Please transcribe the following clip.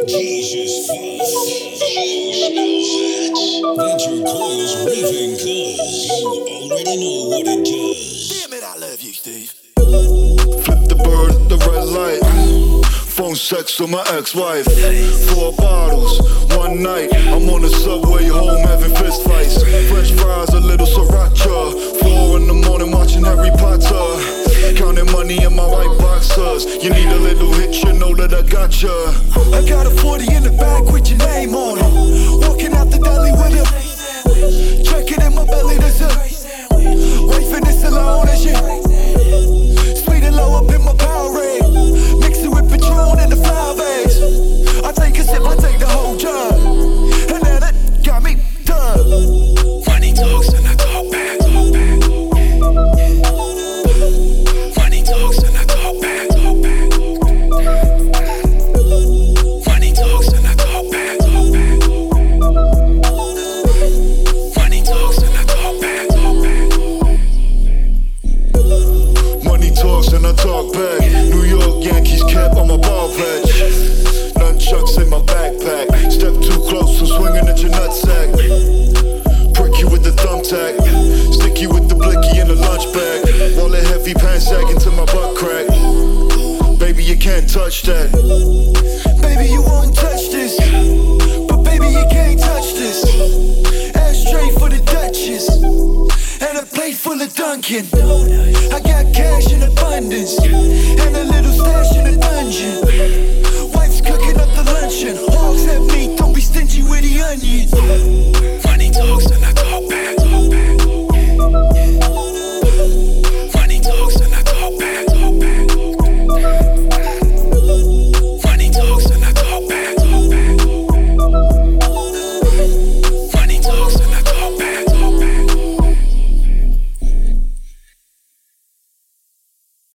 Jesus fuck. You smell that? That's your coils raving cuz. You already know what it does. Damn it, I love you, Steve. Flip the bird at the red light. Phone sex with my ex-wife. 4 bottles, one night. I'm on the subway home having fist fights. French fries, a little sriracha. 4 in the morning watching Harry Potter. Counting money in my white boxers. You need a little hit, you know that I got ya. I got a 40 in the bag with your name on it. Walking out the deli with it. Drinking in my belly, there's a wifing this alone and shit. Sweet and low up in my Powerade. Mix it with Patron and the flower base. I take a sip, I take the whole jug. And then it got me done. Money talks and I talk back. Money talks and I talk back. Money talks and I talk back. Money talks and I talk back. Money talks and I talk back. New York Yankees cap on my ball patch. Nunchucks in my backpack. Step too close, I'm swinging at your nutsack. Prick you with the thumbtack. Stick you with the blicky in the lunch bag. Wallet heavy, pants sagging to my butt crack. Baby, you can't touch that. Baby, you won't touch this. But baby, you can't touch this. Ashtray for the Duchess. And a plate full of Dunkin'. I got cash in abundance. And a little stash in a dungeon. Wife's cooking up the luncheon. Hogs have meat, don't be stingy with the onions.